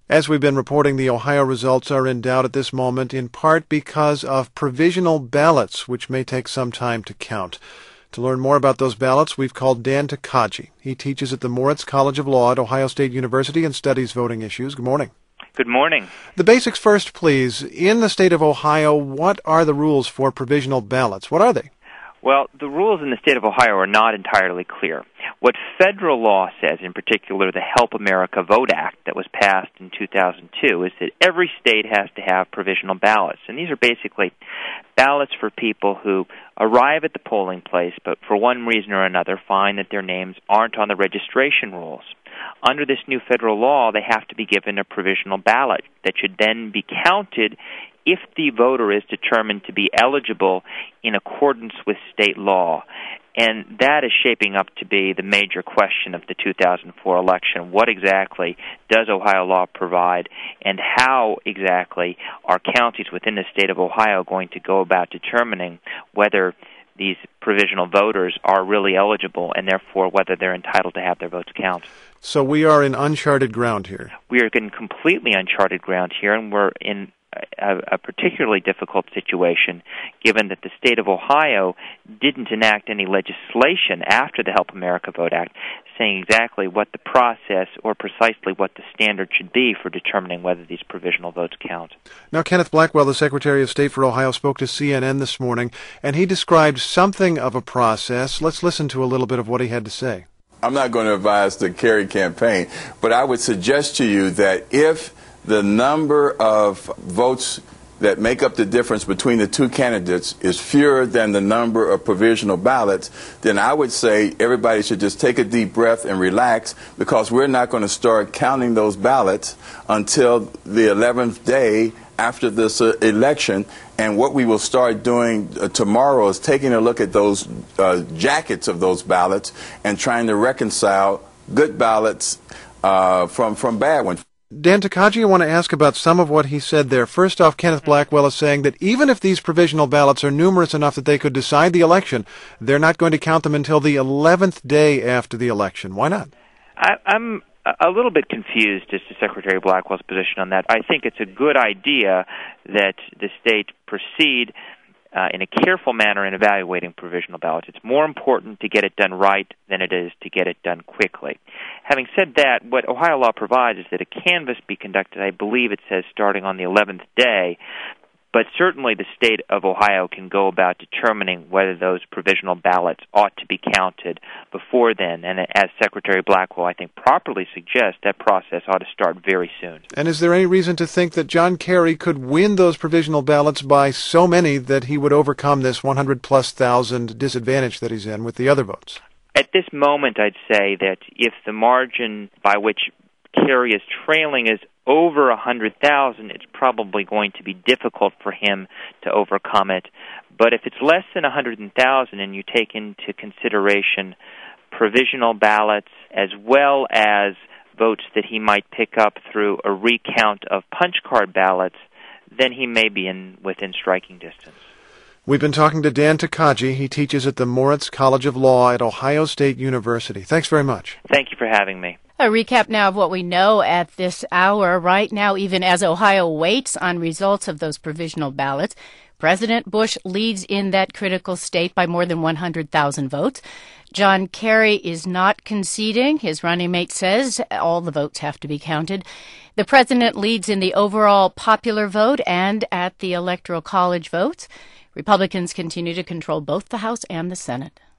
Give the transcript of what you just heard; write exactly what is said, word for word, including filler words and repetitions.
As we've been reporting, the Ohio results are in doubt at this moment, in part because of provisional ballots, which may take some time to count. To learn more about those ballots, we've called Dan Takagi. He teaches at the Moritz College of Law at Ohio State University and studies voting issues. Good morning. Good morning. The basics first, please. In the state of Ohio, what are the rules for provisional ballots? What are they? Well, the rules in the state of Ohio are not entirely clear. What federal law says, in particular the Help America Vote Act that was passed in two thousand two, is that every state has to have provisional ballots. And these are basically ballots for people who arrive at the polling place but for one reason or another find that their names aren't on the registration rolls. Under this new federal law, they have to be given a provisional ballot that should then be counted if the voter is determined to be eligible in accordance with state law. And that is shaping up to be the major question of the two thousand four election. What exactly does Ohio law provide, and how exactly are counties within the state of Ohio going to go about determining whether these provisional voters are really eligible and therefore whether they're entitled to have their votes counted? So we are in uncharted ground here. We are in completely uncharted ground here, and we're in A, a particularly difficult situation given that the state of Ohio didn't enact any legislation after the Help America Vote Act saying exactly what the process or precisely what the standard should be for determining whether these provisional votes count. Now, Kenneth Blackwell, the Secretary of State for Ohio, spoke to C N N this morning, and he described something of a process. Let's listen to a little bit of what he had to say. I'm not going to advise the Kerry campaign, but I would suggest to you that if the number of votes that make up the difference between the two candidates is fewer than the number of provisional ballots, then I would say everybody should just take a deep breath and relax, because we're not going to start counting those ballots until the eleventh day after this uh, election. And what we will start doing uh, tomorrow is taking a look at those uh, jackets of those ballots and trying to reconcile good ballots uh, from, from bad ones. Dan Takagi, I want to ask about some of what he said there. First off, Kenneth Blackwell is saying that even if these provisional ballots are numerous enough that they could decide the election, they're not going to count them until the eleventh day after the election. Why not? I, I'm a little bit confused as to Secretary Blackwell's position on that. I think it's a good idea that the state proceed Uh, in a careful manner in evaluating provisional ballots. It's more important to get it done right than it is to get it done quickly. Having said that, what Ohio law provides is that a canvass be conducted, I believe it says starting on the eleventh day, but certainly the state of Ohio can go about determining whether those provisional ballots ought to be counted before then. And as Secretary Blackwell, I think, properly suggests, that process ought to start very soon. And is there any reason to think that John Kerry could win those provisional ballots by so many that he would overcome this one hundred plus thousand disadvantage that he's in with the other votes? At this moment, I'd say that if the margin by which Kerry is trailing is over one hundred thousand, it's probably going to be difficult for him to overcome it. But if it's less than one hundred thousand and you take into consideration provisional ballots as well as votes that he might pick up through a recount of punch card ballots, then he may be in within striking distance. We've been talking to Dan Takagi. He teaches at the Moritz College of Law at Ohio State University. Thanks very much. Thank you for having me. A recap now of what we know at this hour. Right now, even as Ohio waits on results of those provisional ballots, President Bush leads in that critical state by more than one hundred thousand votes. John Kerry is not conceding. His running mate says all the votes have to be counted. The president leads in the overall popular vote and at the Electoral College votes. Republicans continue to control both the House and the Senate.